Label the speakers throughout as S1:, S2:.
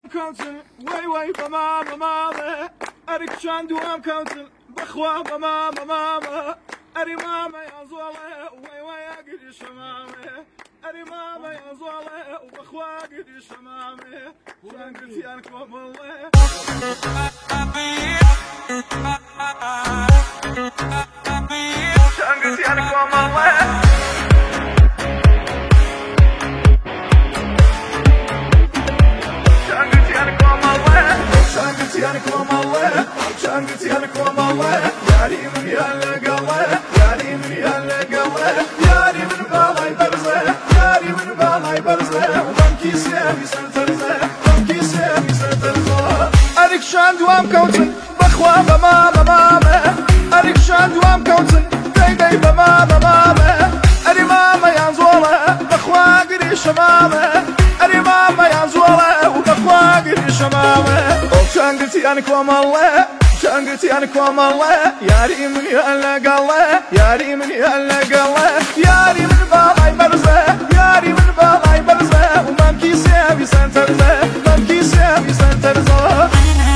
S1: كوتن وي وي بماما أريك شان دوام كوتن بخوا بماما أري ماما يا زولة وي وي أقدي شمامة أري ماما يا زولة وبخوا أقدي شمامة شان قلتي أنكم الله شان قلتي أنكم الله شانقتي أنا كوم الله ياري من يالق الله ياري من يالق الله ياري من بالاي برزه ياري من بالاي برزه وبمكي سيامي سنترزه بمكي سيامي سنترزه أريك شان دوام كوتن بخوا بماما أريك شان دوام كوتن داي بماما أري ماما يا زوله بخوا قري شمامه أري ماما يا زوله وبخوا قري شمامه شانقتي أنا كوم الله شانقتي أنا كوم الله ياري من يالق الله ياري من يالق الله ياري من بالاي برزه ياري من بالاي برزه ومامكي سيامي سنترزه مامكي سيامي سنترزه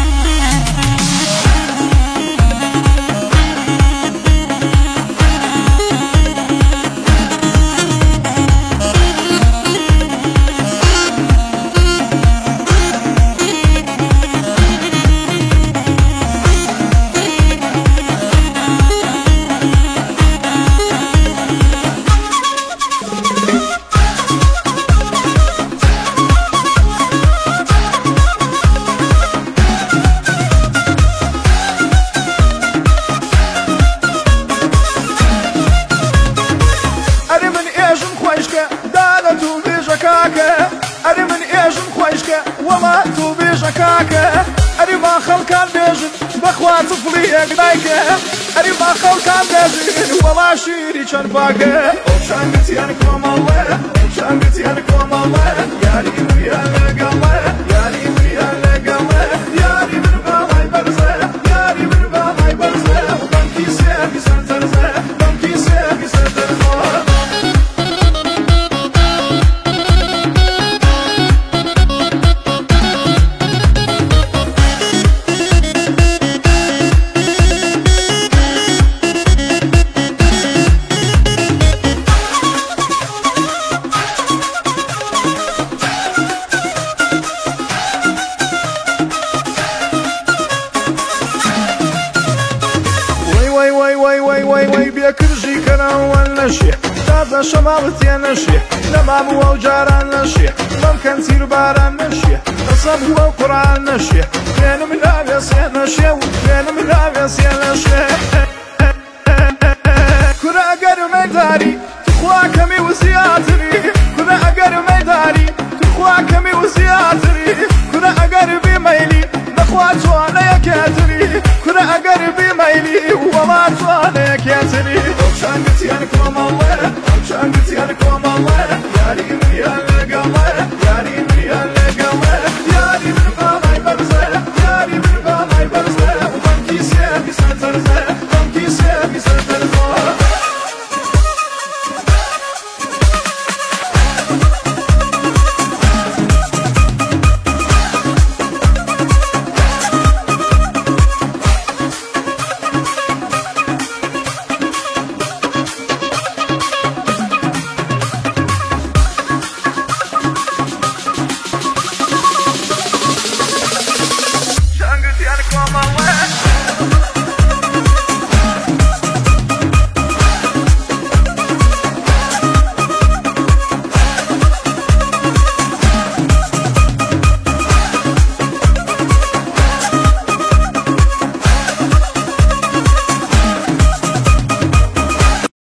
S1: أري من إيجن خويشك وما تو بيجكاك أري ما خلقان بيجن بخوا طفلي قنايك أري ما خلقان بيجن وما شيري شنباك شانقتي أنا كوم الله شانقتي أنا كوم الله ياري من يالق الله ياري من يالق الله ياري من بالاي برزه ياري من بالاي برزه وبمكي سيامي سنترزه بمكي سيامي سنترزه وي بيكرجي كان أول نشيح تازا شمالتي نشيح نمام وجاران نشيح ممكن تير باران نشيح نصب والقرآن نشيح كان من أبيس نشيح كان من أبيس نشيح كنا أقر ميداري تخوا كمي وزياتري كنا أقر ميداري تخوا كمي وزياتري كنا أقر بميلي نخوا جوانا يكاتري كنا أقر بميلي وما جوانا يكاتري شانقتي أنا كوم الله شانقتي أنا كوم